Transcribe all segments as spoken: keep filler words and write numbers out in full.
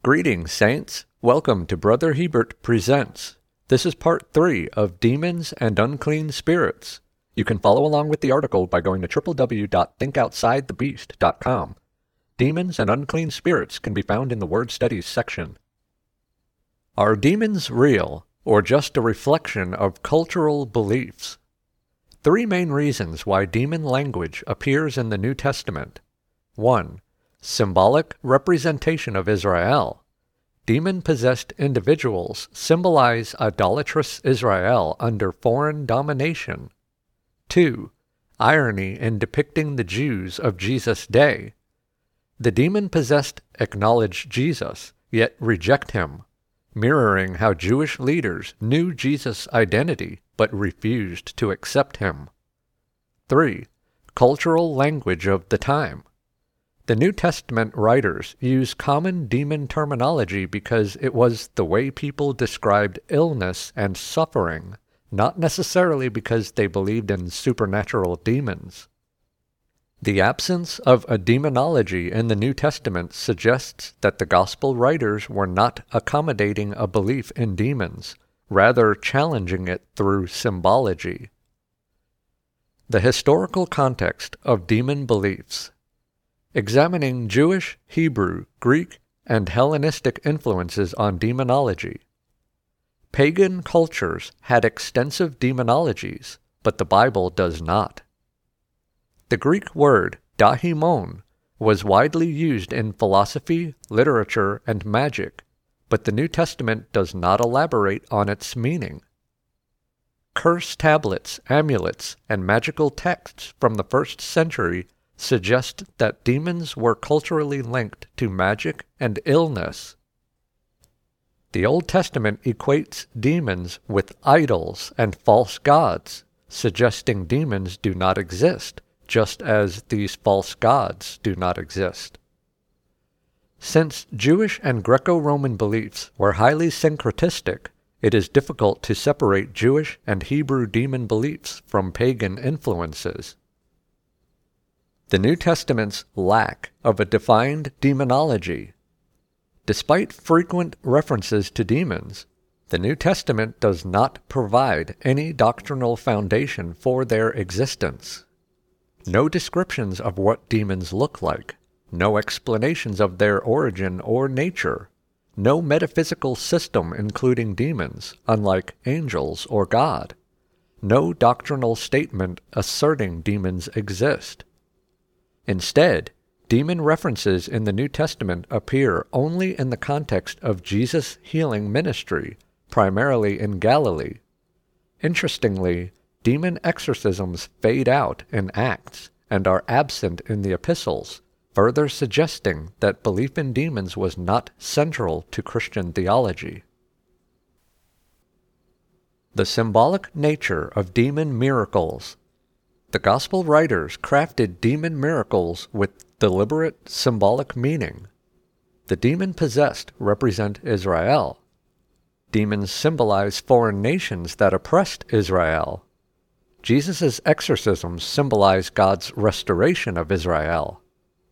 Greetings, Saints. Welcome to Brother Hebert Presents. This is part three of Demons and Unclean Spirits. You can follow along with the article by going to w w w dot think outside the beast dot com. Demons and Unclean Spirits can be found in the Word Studies section. Are demons real, or just a reflection of cultural beliefs? Three main reasons why demon language appears in the New Testament. one. Symbolic representation of Israel. Demon-possessed individuals symbolize idolatrous Israel under foreign domination. two. Irony in depicting the Jews of Jesus' day. The demon-possessed acknowledge Jesus, yet reject him, mirroring how Jewish leaders knew Jesus' identity but refused to accept him. three. Cultural language of the time. The New Testament writers use common demon terminology because it was the way people described illness and suffering, not necessarily because they believed in supernatural demons. The absence of a demonology in the New Testament suggests that the Gospel writers were not accommodating a belief in demons, rather challenging it through symbology. The historical context of demon beliefs. Examining Jewish, Hebrew, Greek, and Hellenistic influences on demonology. Pagan cultures had extensive demonologies, but the Bible does not. The Greek word daimon was widely used in philosophy, literature, and magic, but the New Testament does not elaborate on its meaning. Curse tablets, amulets, and magical texts from the first century suggest that demons were culturally linked to magic and illness. The Old Testament equates demons with idols and false gods, suggesting demons do not exist, just as these false gods do not exist. Since Jewish and Greco-Roman beliefs were highly syncretistic, it is difficult to separate Jewish and Hebrew demon beliefs from pagan influences. The New Testament's lack of a defined demonology. Despite frequent references to demons, the New Testament does not provide any doctrinal foundation for their existence. No descriptions of what demons look like, no explanations of their origin or nature, no metaphysical system including demons, unlike angels or God, no doctrinal statement asserting demons exist. Instead, demon references in the New Testament appear only in the context of Jesus' healing ministry, primarily in Galilee. Interestingly, demon exorcisms fade out in Acts and are absent in the epistles, further suggesting that belief in demons was not central to Christian theology. The symbolic nature of demon miracles. The Gospel writers crafted demon miracles with deliberate symbolic meaning. The demon-possessed represent Israel. Demons symbolize foreign nations that oppressed Israel. Jesus' exorcisms symbolize God's restoration of Israel.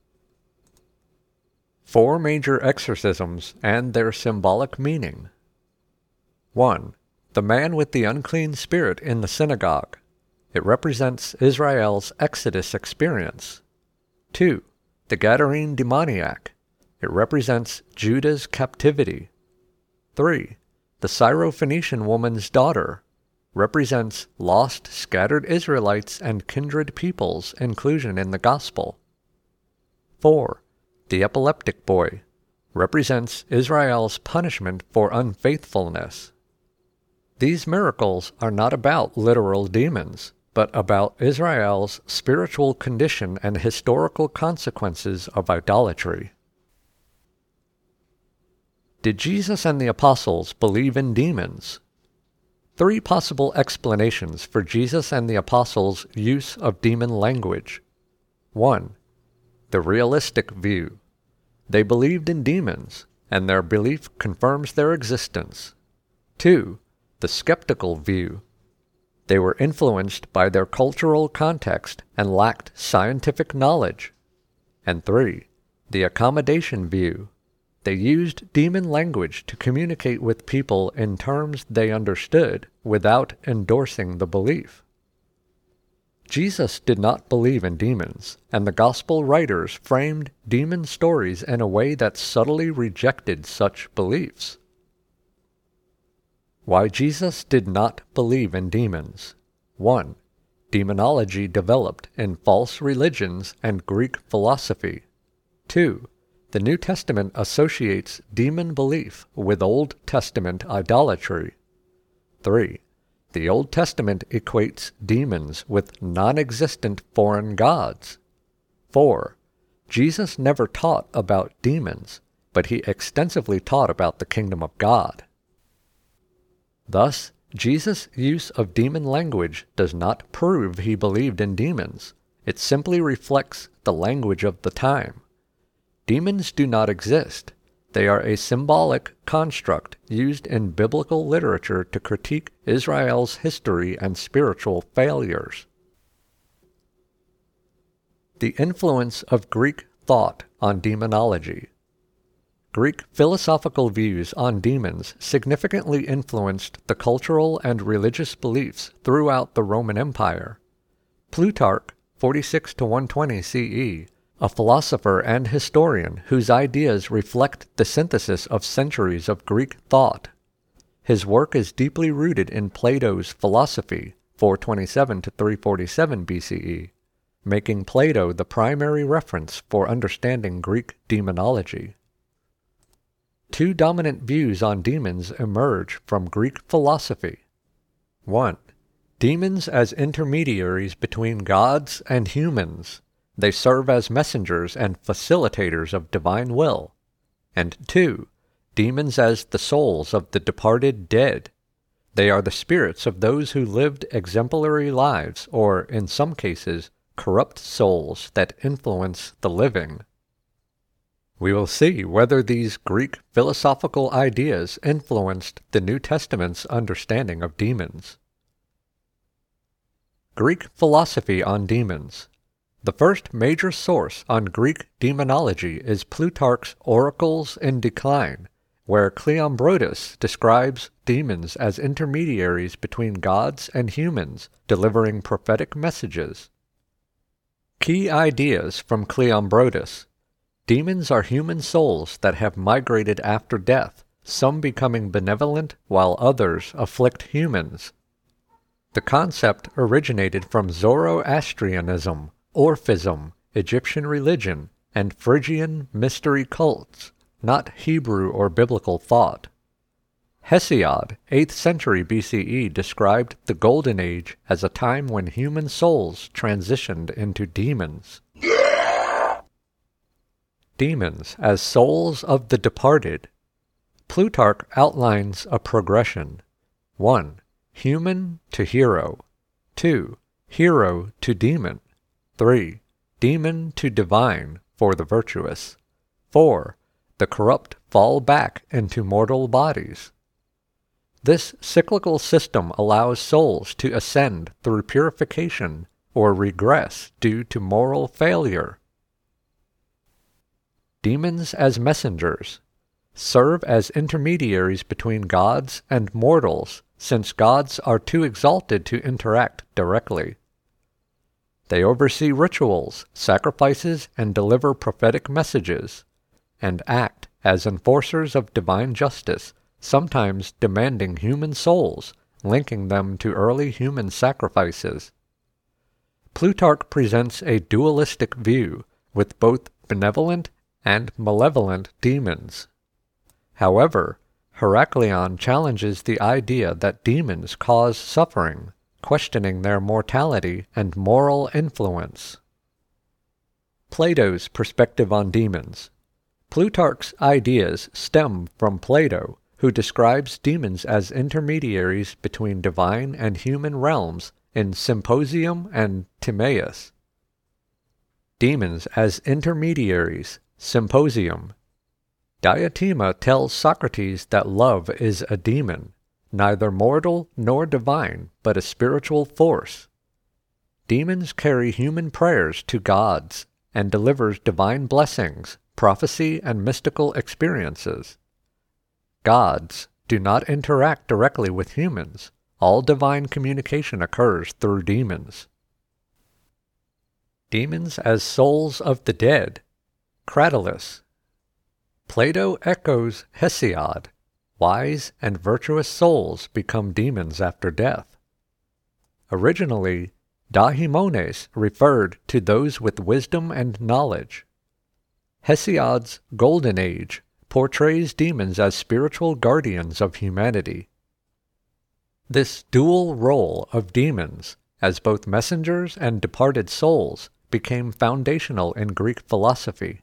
Four major exorcisms and their symbolic meaning. one. The man with the unclean spirit in the synagogue. It represents Israel's Exodus experience. two. The Gadarene demoniac. It represents Judah's captivity. three. The Syrophoenician woman's daughter. Represents lost, scattered Israelites and kindred peoples' inclusion in the gospel. four. The epileptic boy. Represents Israel's punishment for unfaithfulness. These miracles are not about literal demons, but about Israel's spiritual condition and historical consequences of idolatry. Did Jesus and the apostles believe in demons? Three possible explanations for Jesus and the apostles' use of demon language. one. The realistic view. They believed in demons, and their belief confirms their existence. two. The skeptical view. They were influenced by their cultural context and lacked scientific knowledge. And three. The accommodation view. They used demon language to communicate with people in terms they understood without endorsing the belief. Jesus did not believe in demons, and the Gospel writers framed demon stories in a way that subtly rejected such beliefs. Why Jesus did not believe in demons. one. Demonology developed in false religions and Greek philosophy. two. The New Testament associates demon belief with Old Testament idolatry. three. The Old Testament equates demons with non-existent foreign gods. four. Jesus never taught about demons, but he extensively taught about the kingdom of God. Thus, Jesus' use of demon language does not prove he believed in demons. It simply reflects the language of the time. Demons do not exist. They are a symbolic construct used in biblical literature to critique Israel's history and spiritual failures. The influence of Greek thought on demonology. Greek philosophical views on demons significantly influenced the cultural and religious beliefs throughout the Roman Empire. Plutarch, forty-six to one twenty C E, a philosopher and historian whose ideas reflect the synthesis of centuries of Greek thought. His work is deeply rooted in Plato's philosophy, four twenty-seven to three forty-seven B C E, making Plato the primary reference for understanding Greek demonology. Two dominant views on demons emerge from Greek philosophy. one. Demons as intermediaries between gods and humans. They serve as messengers and facilitators of divine will. And two. Demons as the souls of the departed dead. They are the spirits of those who lived exemplary lives, or, in some cases, corrupt souls that influence the living. We will see whether these Greek philosophical ideas influenced the New Testament's understanding of demons. Greek philosophy on demons. The first major source on Greek demonology is Plutarch's Oracles in Decline, where Cleombrotus describes demons as intermediaries between gods and humans, delivering prophetic messages. Key ideas from Cleombrotus. Demons are human souls that have migrated after death, some becoming benevolent while others afflict humans. The concept originated from Zoroastrianism, Orphism, Egyptian religion, and Phrygian mystery cults, not Hebrew or biblical thought. Hesiod, eighth century B C E, described the Golden Age as a time when human souls transitioned into demons. Demons as souls of the departed. Plutarch outlines a progression. one. Human to hero. two. Hero to demon. three. Demon to divine for the virtuous. four. The corrupt fall back into mortal bodies. This cyclical system allows souls to ascend through purification or regress due to moral failure. Demons as messengers. Serve as intermediaries between gods and mortals, since gods are too exalted to interact directly. They oversee rituals, sacrifices, and deliver prophetic messages, and act as enforcers of divine justice, sometimes demanding human souls, linking them to early human sacrifices. Plutarch presents a dualistic view, with both benevolent and malevolent demons. However, Heraclion challenges the idea that demons cause suffering, questioning their mortality and moral influence. Plato's perspective on demons. Plutarch's ideas stem from Plato, who describes demons as intermediaries between divine and human realms in Symposium and Timaeus. Demons as intermediaries. Symposium. Diotima tells Socrates that love is a demon, neither mortal nor divine, but a spiritual force. Demons carry human prayers to gods and delivers divine blessings, prophecy, and mystical experiences. Gods do not interact directly with humans. All divine communication occurs through demons. Demons as souls of the dead. Cratylus. Plato echoes Hesiod. Wise and virtuous souls become demons after death. Originally, daimones referred to those with wisdom and knowledge. Hesiod's Golden Age portrays demons as spiritual guardians of humanity. This dual role of demons, as both messengers and departed souls, became foundational in Greek philosophy.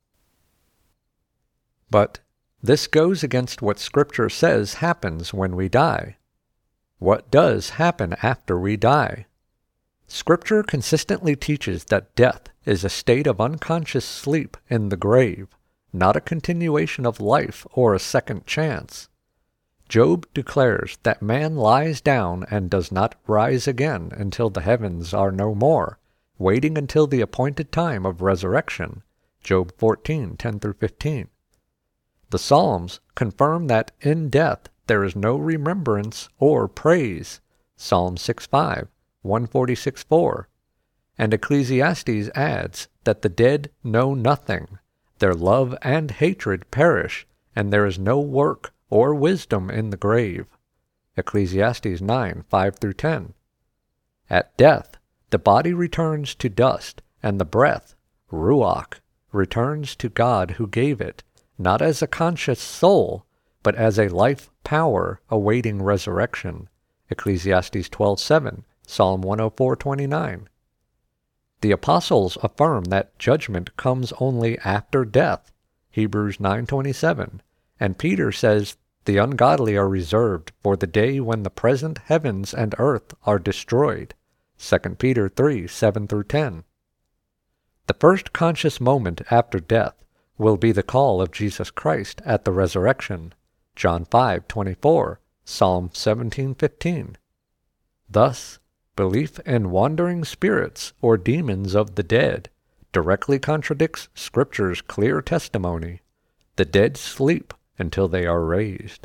But this goes against what Scripture says happens when we die. What does happen after we die? Scripture consistently teaches that death is a state of unconscious sleep in the grave, not a continuation of life or a second chance. Job declares that man lies down and does not rise again until the heavens are no more, waiting until the appointed time of resurrection. Job fourteen, ten through fifteen. The Psalms confirm that in death there is no remembrance or praise. Psalm six five, one forty-six four. And Ecclesiastes adds that the dead know nothing. Their love and hatred perish, and there is no work or wisdom in the grave. Ecclesiastes nine, five through ten. At death, the body returns to dust, and the breath, ruach, returns to God who gave it, not as a conscious soul, but as a life power awaiting resurrection. Ecclesiastes twelve seven, Psalm one oh four, twenty-nine. The apostles affirm that judgment comes only after death. Hebrews nine twenty-seven. And Peter says the ungodly are reserved for the day when the present heavens and earth are destroyed. Second Peter three, seven through ten. The first conscious moment after death will be the call of Jesus Christ at the resurrection. John five twenty-four, Psalm seventeen fifteen. Thus, belief in wandering spirits or demons of the dead directly contradicts Scripture's clear testimony. The dead sleep until they are raised.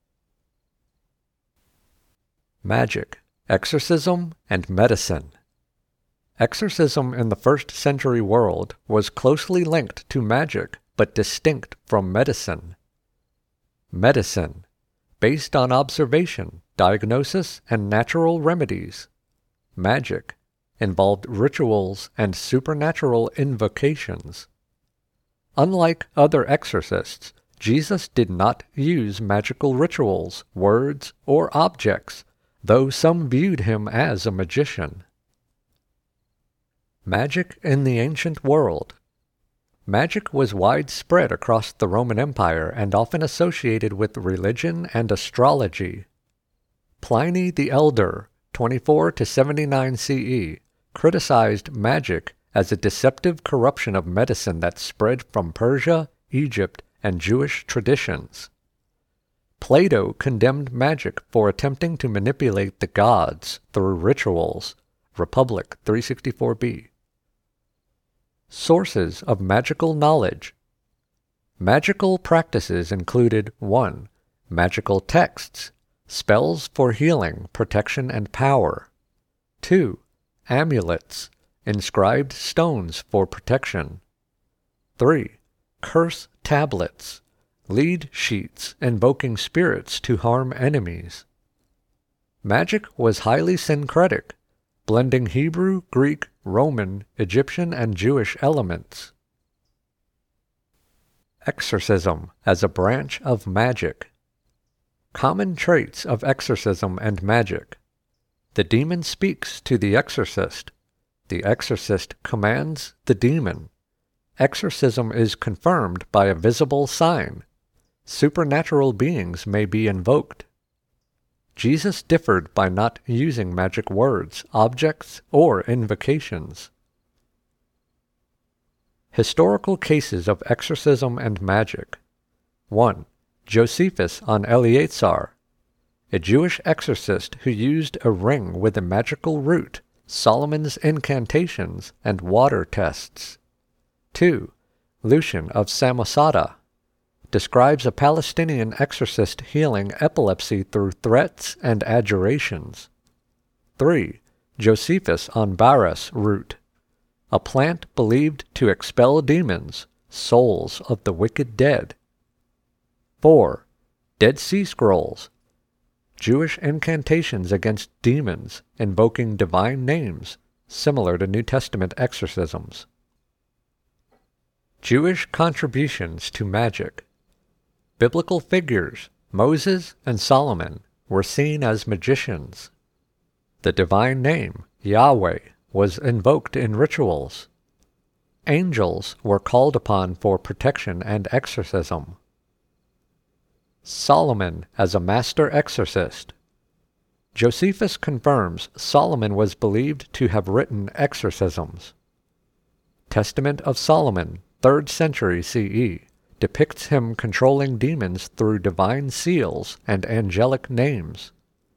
Magic, exorcism, and medicine. Exorcism in the first century world was closely linked to magic, but distinct from medicine. Medicine, based on observation, diagnosis, and natural remedies. Magic, involved rituals and supernatural invocations. Unlike other exorcists, Jesus did not use magical rituals, words, or objects, though some viewed him as a magician. Magic in the ancient world. Magic was widespread across the Roman Empire and often associated with religion and astrology. Pliny the Elder, twenty-four to seventy-nine C E, criticized magic as a deceptive corruption of medicine that spread from Persia, Egypt, and Jewish traditions. Plato condemned magic for attempting to manipulate the gods through rituals. Republic three sixty-four b. Sources of magical knowledge. Magical practices included one. Magical texts, spells for healing, protection, and power. two. Amulets, inscribed stones for protection. three. Curse tablets, lead sheets invoking spirits to harm enemies. Magic was highly syncretic, blending Hebrew, Greek, Roman, Egyptian, and Jewish elements. Exorcism as a branch of magic. Common traits of exorcism and magic. The demon speaks to the exorcist. The exorcist commands the demon. Exorcism is confirmed by a visible sign. Supernatural beings may be invoked. Jesus differed by not using magic words, objects, or invocations. Historical cases of exorcism and magic. one. Josephus on Eleazar, a Jewish exorcist who used a ring with a magical root, Solomon's incantations, and water tests. two. Lucian of Samosata describes a Palestinian exorcist healing epilepsy through threats and adjurations. three. Josephus on Baras root, a plant believed to expel demons, souls of the wicked dead. four. Dead Sea Scrolls, Jewish incantations against demons invoking divine names, similar to New Testament exorcisms. Jewish contributions to magic. Biblical figures, Moses and Solomon, were seen as magicians. The divine name, Yahweh, was invoked in rituals. Angels were called upon for protection and exorcism. Solomon as a master exorcist. Josephus confirms Solomon was believed to have written exorcisms. Testament of Solomon, third century C E, depicts him controlling demons through divine seals and angelic names.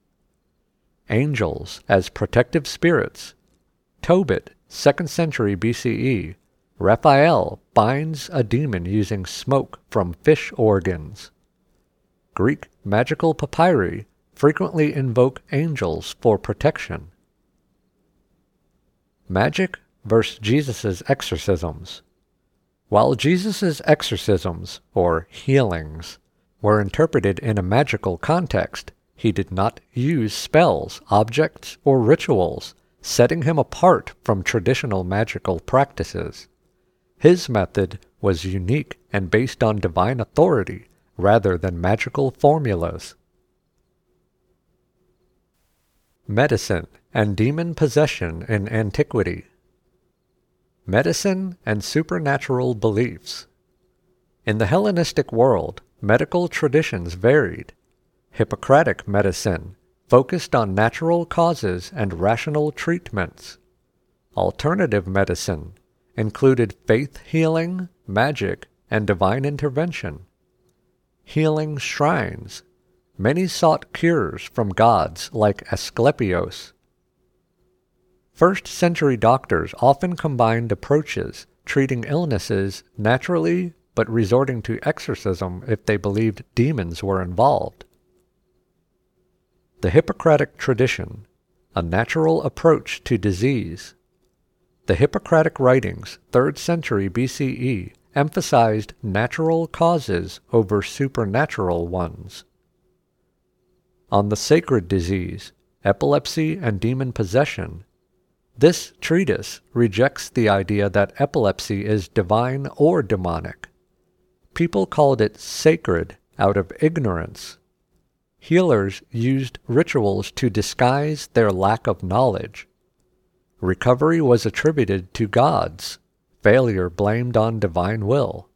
Angels as protective spirits. Tobit, second century B C E, Raphael binds a demon using smoke from fish organs. Greek magical papyri frequently invoke angels for protection. Magic versus Jesus' exorcisms. While Jesus' exorcisms, or healings, were interpreted in a magical context, he did not use spells, objects, or rituals, setting him apart from traditional magical practices. His method was unique and based on divine authority rather than magical formulas. Medicine and demon possession in antiquity. Medicine and supernatural beliefs. In the Hellenistic world, medical traditions varied. Hippocratic medicine focused on natural causes and rational treatments. Alternative medicine included faith healing, magic, and divine intervention. Healing shrines. Many sought cures from gods like Asclepios. First-century doctors often combined approaches, treating illnesses naturally but resorting to exorcism if they believed demons were involved. The Hippocratic tradition, a natural approach to disease. The Hippocratic writings, third century B C E, emphasized natural causes over supernatural ones. On the sacred disease, epilepsy and demon possession, this treatise rejects the idea that epilepsy is divine or demonic. People called it sacred out of ignorance. Healers used rituals to disguise their lack of knowledge. Recovery was attributed to gods, failure blamed on divine will.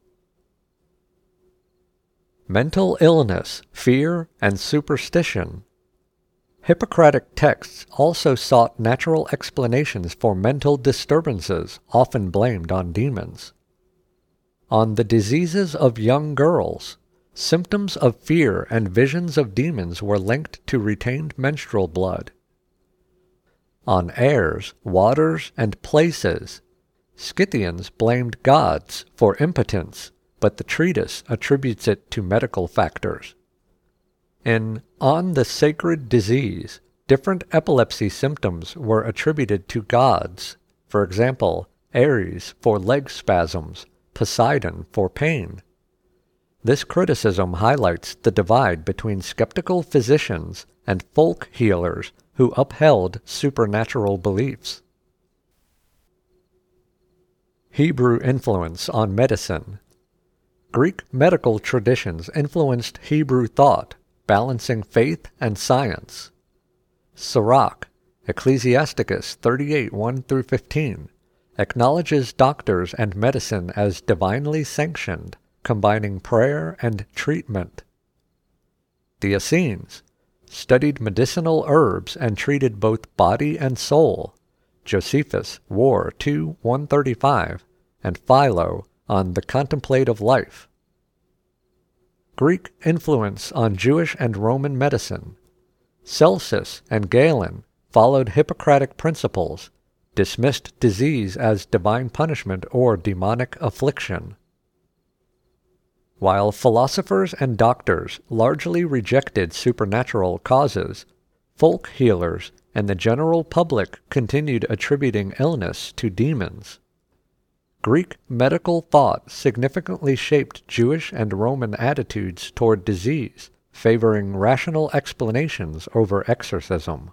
Mental illness, fear, and superstition. Hippocratic texts also sought natural explanations for mental disturbances, often blamed on demons. On the diseases of young girls, symptoms of fear and visions of demons were linked to retained menstrual blood. On airs, waters, and places, Scythians blamed gods for impotence, but the treatise attributes it to medical factors. In On the Sacred Disease, different epilepsy symptoms were attributed to gods, for example, Ares for leg spasms, Poseidon for pain. This criticism highlights the divide between skeptical physicians and folk healers who upheld supernatural beliefs. Hebrew influence on medicine. Greek medical traditions influenced Hebrew thought, balancing faith and science. Sirach, Ecclesiasticus thirty-eight one through fifteen, acknowledges doctors and medicine as divinely sanctioned, combining prayer and treatment. The Essenes studied medicinal herbs and treated both body and soul. Josephus, War two one thirty-five, and Philo on the contemplative life. Greek influence on Jewish and Roman medicine. Celsus and Galen followed Hippocratic principles, dismissed disease as divine punishment or demonic affliction. While philosophers and doctors largely rejected supernatural causes, folk healers and the general public continued attributing illness to demons. Greek medical thought significantly shaped Jewish and Roman attitudes toward disease, favoring rational explanations over exorcism.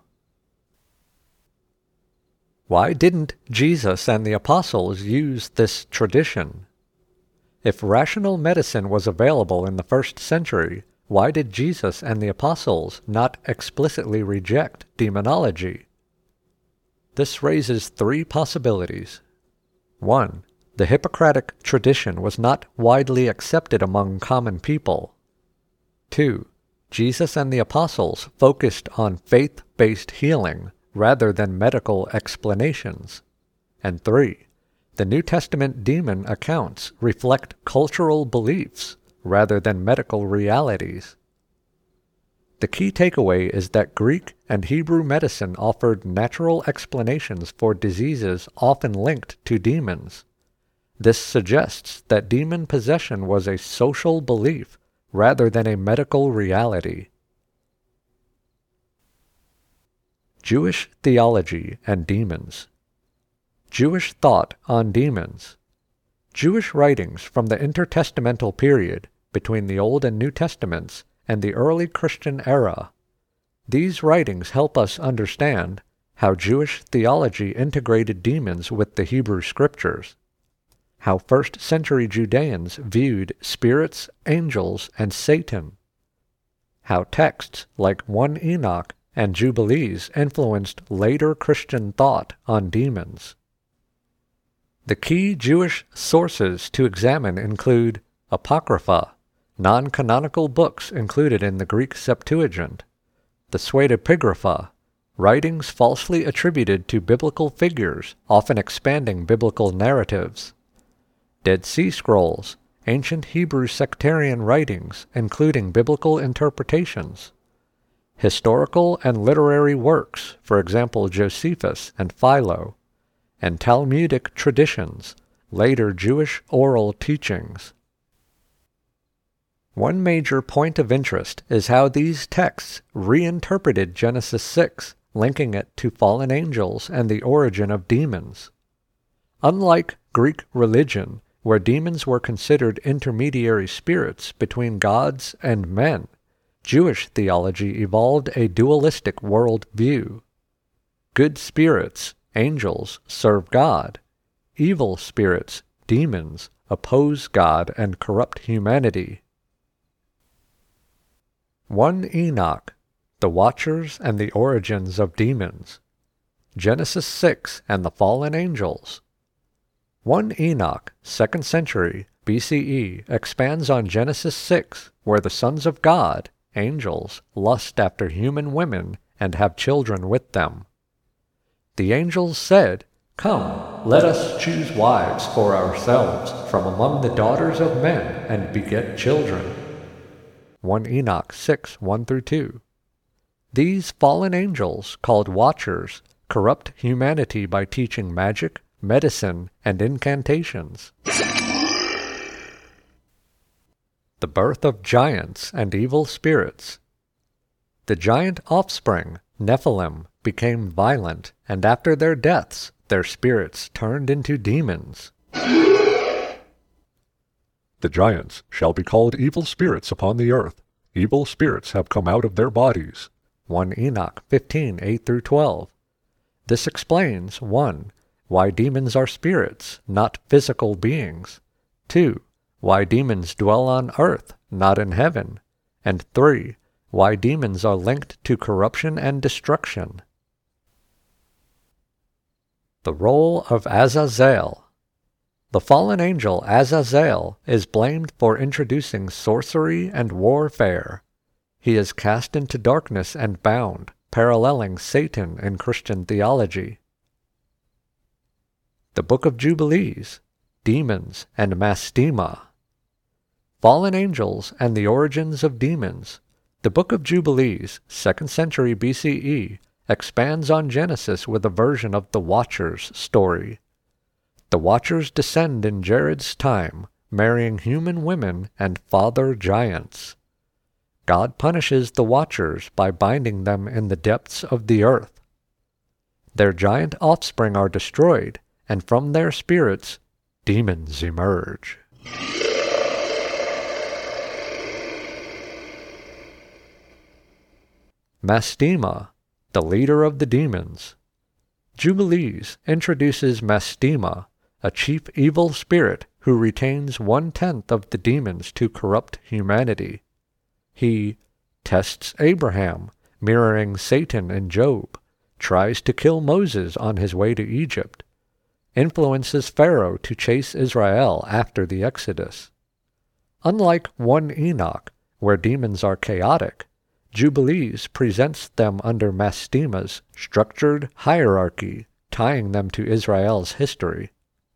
Why didn't Jesus and the apostles use this tradition? If rational medicine was available in the first century, why did Jesus and the apostles not explicitly reject demonology? This raises three possibilities. One, the Hippocratic tradition was not widely accepted among common people. Two, Jesus and the apostles focused on faith-based healing rather than medical explanations. And three, the New Testament demon accounts reflect cultural beliefs rather than medical realities. The key takeaway is that Greek and Hebrew medicine offered natural explanations for diseases often linked to demons. This suggests that demon possession was a social belief rather than a medical reality. Jewish theology and demons. Jewish thought on demons. Jewish writings from the intertestamental period between the Old and New Testaments and the early Christian era. These writings help us understand how Jewish theology integrated demons with the Hebrew Scriptures, how first-century Judeans viewed spirits, angels, and Satan, how texts like First Enoch and Jubilees influenced later Christian thought on demons. The key Jewish sources to examine include Apocrypha, non-canonical books included in the Greek Septuagint, the Pseudepigrapha, writings falsely attributed to biblical figures, often expanding biblical narratives, Dead Sea Scrolls, ancient Hebrew sectarian writings including biblical interpretations, historical and literary works, for example Josephus and Philo, and Talmudic traditions, later Jewish oral teachings. One major point of interest is how these texts reinterpreted Genesis six, linking it to fallen angels and the origin of demons. Unlike Greek religion, where demons were considered intermediary spirits between gods and men, Jewish theology evolved a dualistic world view. Good spirits, angels, serve God. Evil spirits, demons, oppose God and corrupt humanity. First Enoch, the Watchers and the Origins of Demons. Genesis six and the Fallen Angels. First Enoch, second century B C E, expands on Genesis six, where the sons of God, angels, lust after human women and have children with them. The angels said, "Come, let us choose wives for ourselves from among the daughters of men and beget children." First Enoch six, one through two. These fallen angels, called Watchers, corrupt humanity by teaching magic, medicine, and incantations. The birth of giants and evil spirits. The giant offspring, Nephilim, became violent, and after their deaths, their spirits turned into demons. The giants shall be called evil spirits upon the earth. Evil spirits have come out of their bodies. First Enoch fifteen, eight through twelve. This explains, one. Why demons are spirits, not physical beings. two. Why demons dwell on earth, not in heaven. And three. Why demons are linked to corruption and destruction. The role of Azazel. The fallen angel Azazel is blamed for introducing sorcery and warfare. He is cast into darkness and bound, paralleling Satan in Christian theology. The Book of Jubilees, Demons and Mastema. Fallen Angels and the Origins of Demons. The Book of Jubilees, second century B C E, expands on Genesis with a version of the Watchers story. The Watchers descend in Jared's time, marrying human women and father giants. God punishes the Watchers by binding them in the depths of the earth. Their giant offspring are destroyed, and from their spirits, demons emerge. Mastema, the leader of the demons. Jubilees introduces Mastema, a chief evil spirit who retains one-tenth of the demons to corrupt humanity. He tests Abraham, mirroring Satan and Job, tries to kill Moses on his way to Egypt, influences Pharaoh to chase Israel after the Exodus. Unlike one Enoch, where demons are chaotic, Jubilees presents them under Mastema's structured hierarchy, tying them to Israel's history.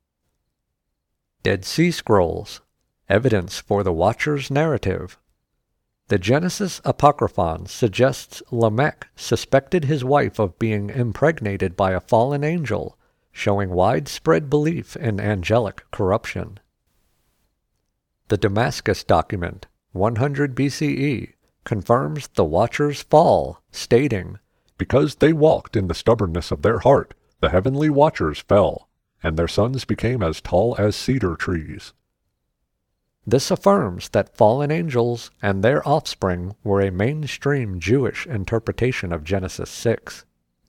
Dead Sea Scrolls, evidence for the Watcher's narrative. The Genesis Apocryphon suggests Lamech suspected his wife of being impregnated by a fallen angel, showing widespread belief in angelic corruption. The Damascus document, one hundred B C E, confirms the Watchers' fall, stating, "Because they walked in the stubbornness of their heart, the heavenly Watchers fell, and their sons became as tall as cedar trees." This affirms that fallen angels and their offspring were a mainstream Jewish interpretation of Genesis six.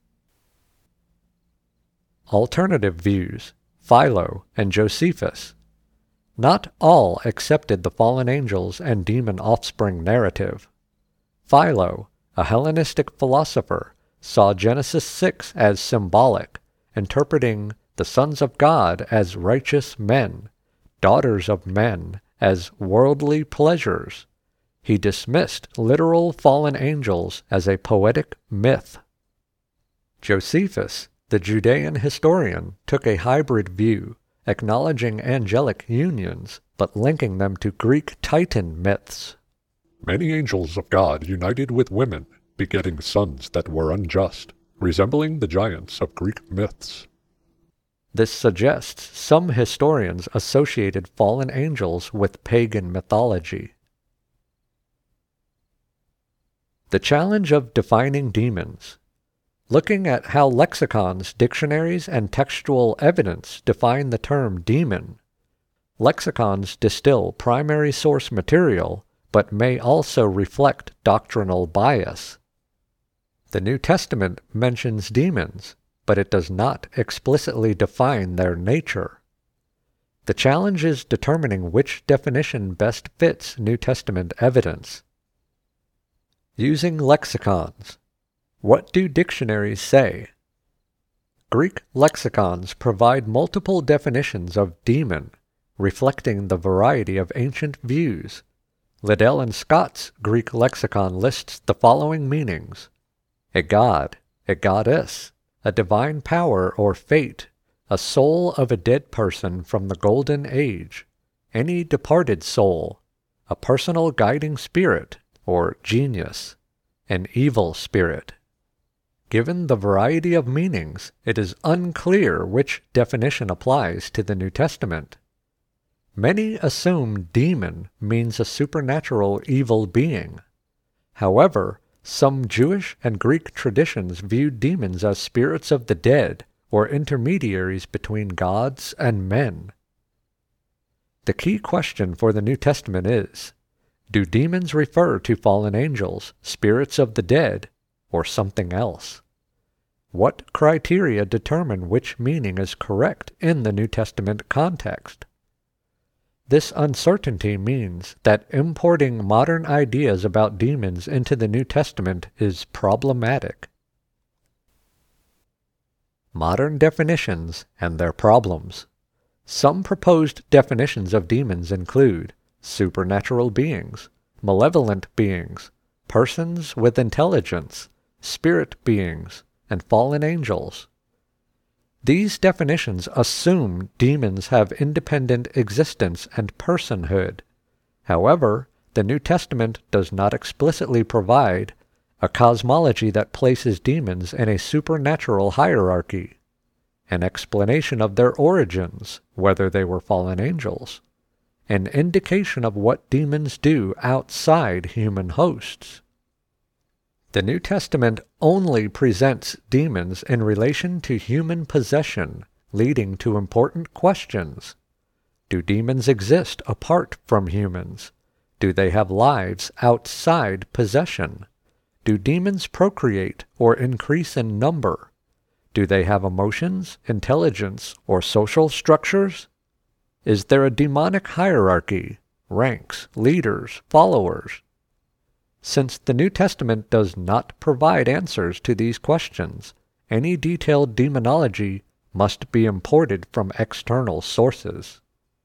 Alternative views, Philo and Josephus. Not all accepted the fallen angels and demon offspring narrative. Philo, a Hellenistic philosopher, saw Genesis six as symbolic, interpreting the sons of God as righteous men, daughters of men as worldly pleasures. He dismissed literal fallen angels as a poetic myth. Josephus, the Judean historian, took a hybrid view, acknowledging angelic unions, but linking them to Greek Titan myths. Many angels of God united with women, begetting sons that were unjust, resembling the giants of Greek myths. This suggests some historians associated fallen angels with pagan mythology. The challenge of defining demons. Looking at how lexicons, dictionaries, and textual evidence define the term demon, lexicons distill primary source material, but may also reflect doctrinal bias. The New Testament mentions demons, but it does not explicitly define their nature. The challenge is determining which definition best fits New Testament evidence. Using lexicons. What do dictionaries say? Greek lexicons provide multiple definitions of demon, reflecting the variety of ancient views. Liddell and Scott's Greek lexicon lists the following meanings: a god, a goddess, a divine power or fate, a soul of a dead person from the Golden Age, any departed soul, a personal guiding spirit or genius, an evil spirit. Given the variety of meanings, it is unclear which definition applies to the New Testament. Many assume demon means a supernatural evil being. However, some Jewish and Greek traditions viewed demons as spirits of the dead or intermediaries between gods and men. The key question for the New Testament is, do demons refer to fallen angels, spirits of the dead, or something else? What criteria determine which meaning is correct in the New Testament context? This uncertainty means that importing modern ideas about demons into the New Testament is problematic. Modern definitions and their problems. Some proposed definitions of demons include supernatural beings, malevolent beings, persons with intelligence, spirit beings, and fallen angels. These definitions assume demons have independent existence and personhood. However, the New Testament does not explicitly provide a cosmology that places demons in a supernatural hierarchy, an explanation of their origins, whether they were fallen angels, an indication of what demons do outside human hosts. The New Testament only presents demons in relation to human possession, leading to important questions. Do demons exist apart from humans? Do they have lives outside possession? Do demons procreate or increase in number? Do they have emotions, intelligence, or social structures? Is there a demonic hierarchy, ranks, leaders, followers? Since the New Testament does not provide answers to these questions, any detailed demonology must be imported from external sources.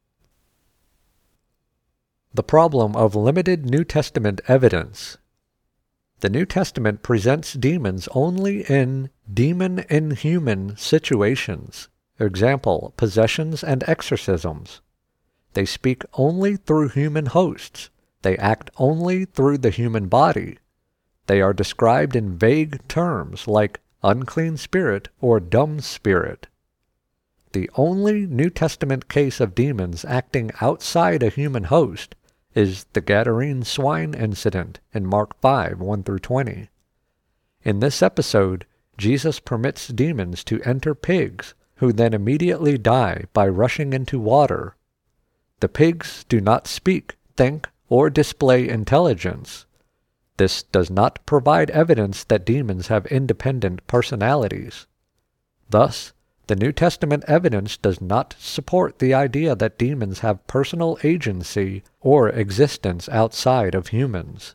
The problem of limited New Testament evidence. The New Testament presents demons only in demon-in-human situations. Example, possessions and exorcisms. They speak only through human hosts. They act only through the human body. They are described in vague terms like unclean spirit or dumb spirit. The only New Testament case of demons acting outside a human host is the Gadarene swine incident in Mark five, one through twenty. In this episode, Jesus permits demons to enter pigs, who then immediately die by rushing into water. The pigs do not speak, think, or display intelligence. This does not provide evidence that demons have independent personalities. Thus, the New Testament evidence does not support the idea that demons have personal agency or existence outside of humans.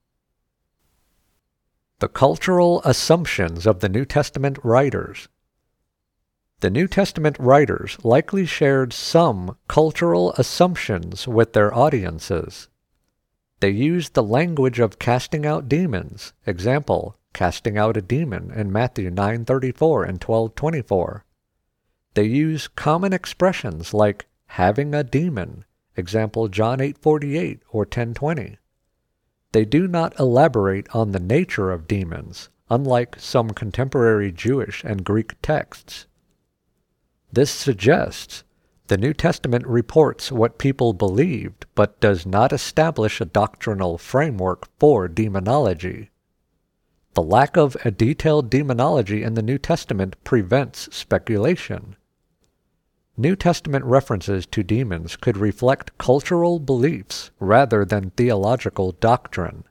The cultural assumptions of the New Testament writers. The New Testament writers likely shared some cultural assumptions with their audiences. They used the language of casting out demons, example, casting out a demon in Matthew nine thirty-four and twelve twenty-four. They use common expressions like having a demon, example John eight forty-eight or ten twenty. They do not elaborate on the nature of demons, unlike some contemporary Jewish and Greek texts. This suggests the New Testament reports what people believed, but does not establish a doctrinal framework for demonology. The lack of a detailed demonology in the New Testament prevents speculation. New Testament references to demons could reflect cultural beliefs rather than theological doctrine.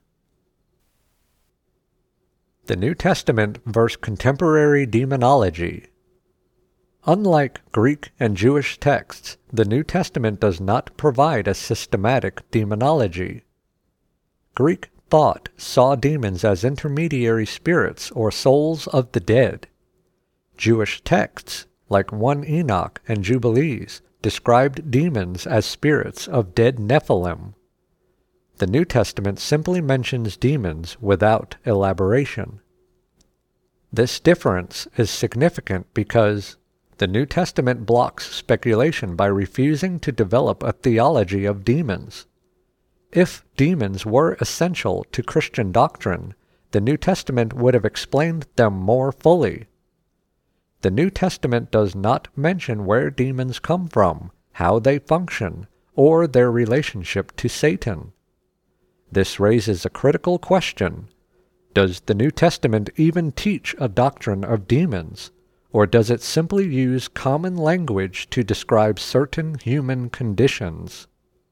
The New Testament versus contemporary demonology. Unlike Greek and Jewish texts, the New Testament does not provide a systematic demonology. Greek thought saw demons as intermediary spirits or souls of the dead. Jewish texts, like First Enoch and Jubilees, described demons as spirits of dead Nephilim. The New Testament simply mentions demons without elaboration. This difference is significant because the New Testament blocks speculation by refusing to develop a theology of demons. If demons were essential to Christian doctrine, the New Testament would have explained them more fully. The New Testament does not mention where demons come from, how they function, or their relationship to Satan. This raises a critical question. Does the New Testament even teach a doctrine of demons, or does it simply use common language to describe certain human conditions?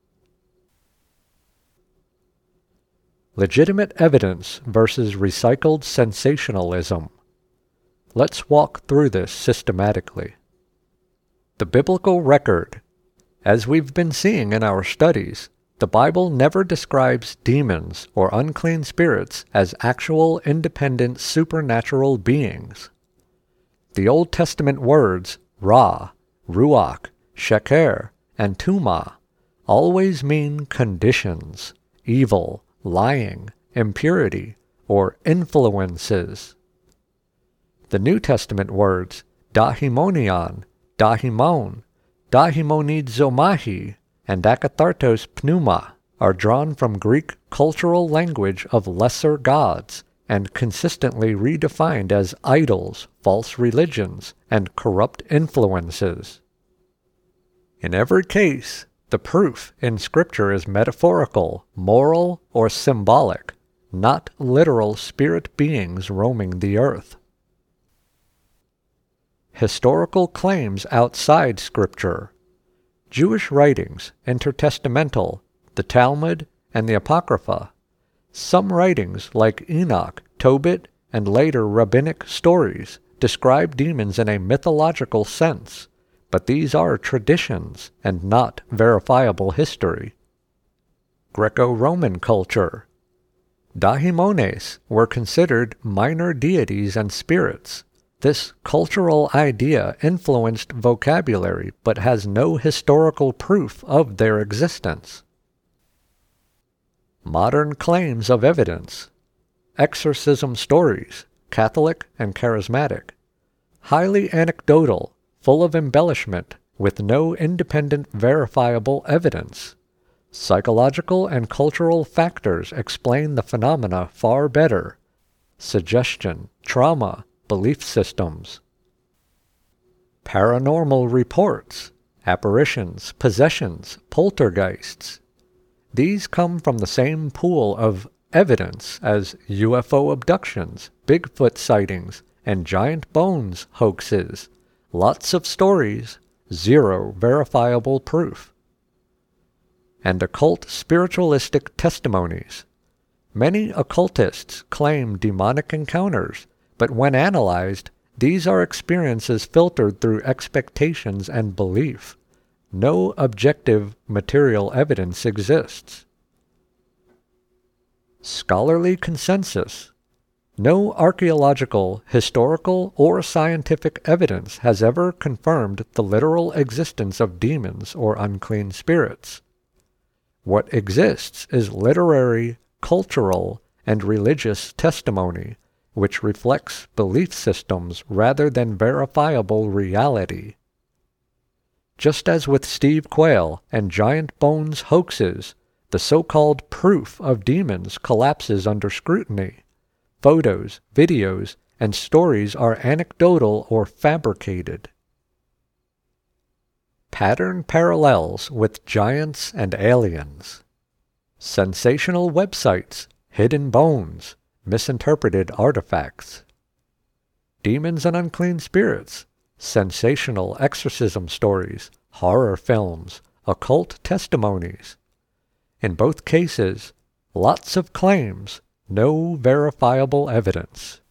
Legitimate evidence versus recycled sensationalism. Let's walk through this systematically. The biblical record. As we've been seeing in our studies, the Bible never describes demons or unclean spirits as actual independent supernatural beings. The Old Testament words Ra, Ruach, Sheker, and Tuma always mean conditions, evil, lying, impurity, or influences. The New Testament words dahimonion, dahimon, dahimonizomahi, and akathartos pneuma are drawn from Greek cultural language of lesser gods and consistently redefined as idols, false religions, and corrupt influences. In every case, the proof in Scripture is metaphorical, moral, or symbolic, not literal spirit beings roaming the earth. Historical claims outside Scripture. Jewish writings, intertestamental, the Talmud, and the Apocrypha. Some writings, like Enoch, Tobit, and later rabbinic stories, describe demons in a mythological sense, but these are traditions and not verifiable history. Greco-Roman culture. Daimones were considered minor deities and spirits. This cultural idea influenced vocabulary but has no historical proof of their existence. Modern claims of evidence. Exorcism stories, Catholic and charismatic. Highly anecdotal, full of embellishment, with no independent verifiable evidence. Psychological and cultural factors explain the phenomena far better. Suggestion, trauma, belief systems. Paranormal reports, apparitions, possessions, poltergeists. These come from the same pool of evidence as U F O abductions, Bigfoot sightings, and giant bones hoaxes. Lots of stories, zero verifiable proof. And occult spiritualistic testimonies. Many occultists claim demonic encounters, but when analyzed, these are experiences filtered through expectations and belief. No objective material evidence exists. Scholarly consensus. No archaeological, historical, or scientific evidence has ever confirmed the literal existence of demons or unclean spirits. What exists is literary, cultural, and religious testimony, which reflects belief systems rather than verifiable reality. Just as with Steve Quayle and giant bones hoaxes, the so-called proof of demons collapses under scrutiny. Photos, videos, and stories are anecdotal or fabricated. Pattern parallels with giants and aliens. Sensational websites, hidden bones, misinterpreted artifacts. Demons and unclean spirits, sensational exorcism stories, horror films, occult testimonies. In both cases, lots of claims, no verifiable evidence.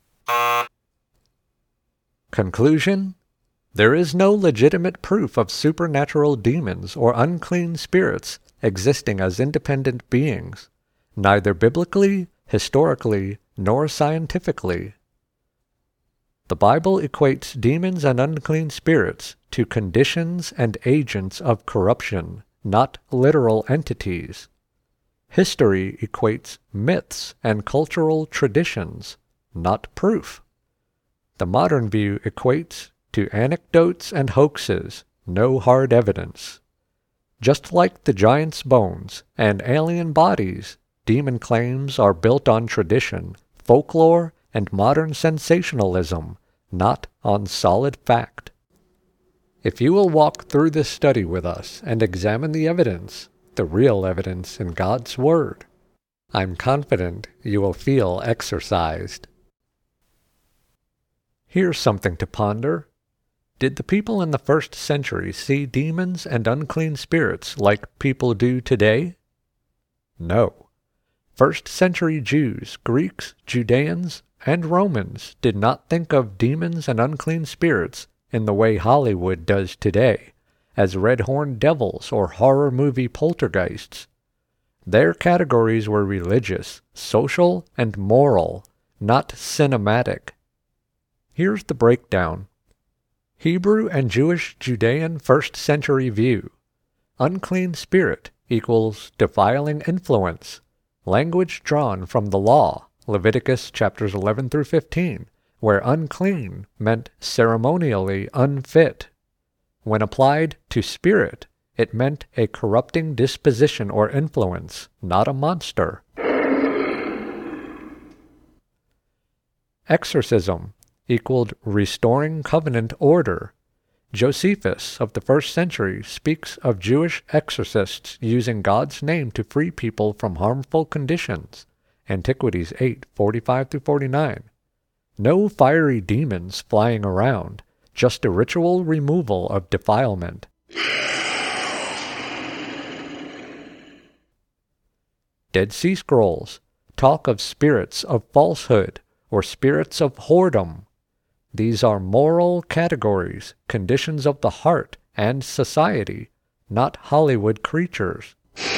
Conclusion: there is no legitimate proof of supernatural demons or unclean spirits existing as independent beings, neither biblically, historically, nor scientifically. The Bible equates demons and unclean spirits to conditions and agents of corruption, not literal entities. History equates myths and cultural traditions, not proof. The modern view equates to anecdotes and hoaxes, no hard evidence. Just like the giant's bones and alien bodies, demon claims are built on tradition, folklore, and modern sensationalism, not on solid fact. If you will walk through this study with us and examine the evidence, the real evidence in God's Word, I'm confident you will feel exercised. Here's something to ponder. Did the people in the first century see demons and unclean spirits like people do today? No. First century Jews, Greeks, Judeans, and Romans did not think of demons and unclean spirits in the way Hollywood does today, as red-horned devils or horror movie poltergeists. Their categories were religious, social, and moral, not cinematic. Here's the breakdown. Hebrew and Jewish Judean first century view. Unclean spirit equals defiling influence. Language drawn from the law, Leviticus chapters eleven through fifteen, where unclean meant ceremonially unfit. When applied to spirit, it meant a corrupting disposition or influence, not a monster. Exorcism equaled restoring covenant order. Josephus of the first century speaks of Jewish exorcists using God's name to free people from harmful conditions. Antiquities eight forty-five through forty-nine. No fiery demons flying around, just a ritual removal of defilement. Dead Sea Scrolls talk of spirits of falsehood or spirits of whoredom. These are moral categories, conditions of the heart and society, not Hollywood creatures.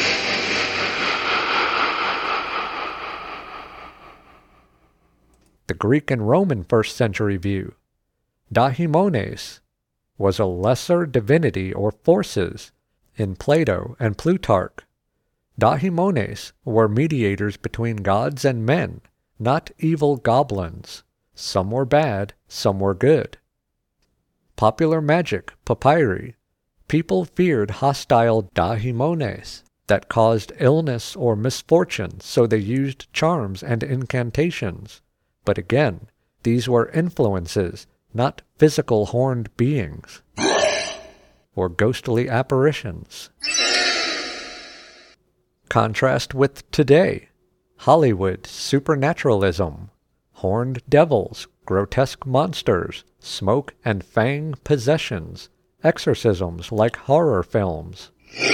The Greek and Roman first century view. Daimones was a lesser divinity or forces in Plato and Plutarch. Daimones were mediators between gods and men, not evil goblins. Some were bad, some were good. Popular magic, papyri. People feared hostile daimones that caused illness or misfortune, so they used charms and incantations. But again, these were influences, not physical horned beings or ghostly apparitions. Contrast with today. Hollywood supernaturalism. Horned devils, grotesque monsters, smoke and fang possessions, exorcisms like horror films.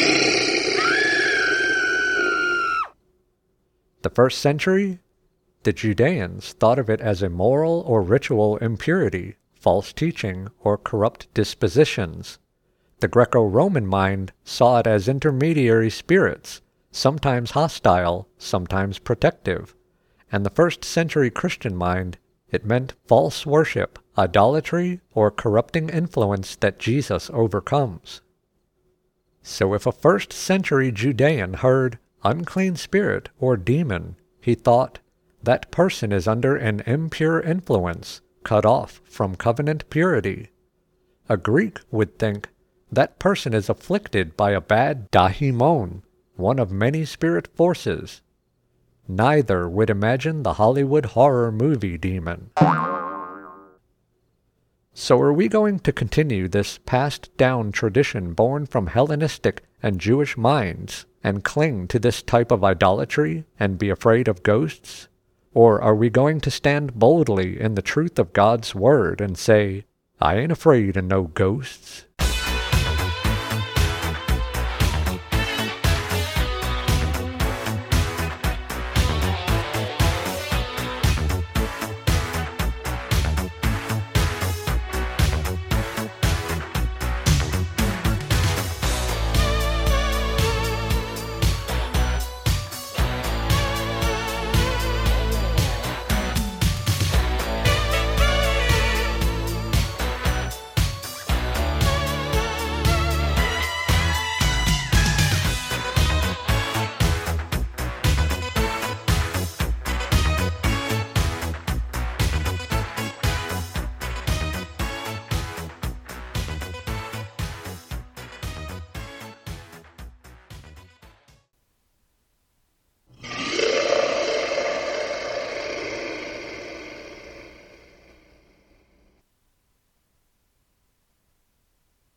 The first century, the Judeans thought of it as a moral or ritual impurity, false teaching, or corrupt dispositions. The Greco-Roman mind saw it as intermediary spirits, sometimes hostile, sometimes protective. And the first century Christian mind, it meant false worship, idolatry, or corrupting influence that Jesus overcomes. So if a first century Judean heard unclean spirit or demon, he thought, that person is under an impure influence, cut off from covenant purity. A Greek would think, that person is afflicted by a bad daimon, one of many spirit forces. Neither would imagine the Hollywood horror movie demon. So are we going to continue this passed-down tradition born from Hellenistic and Jewish minds and cling to this type of idolatry and be afraid of ghosts? Or are we going to stand boldly in the truth of God's Word and say, I ain't afraid of no ghosts?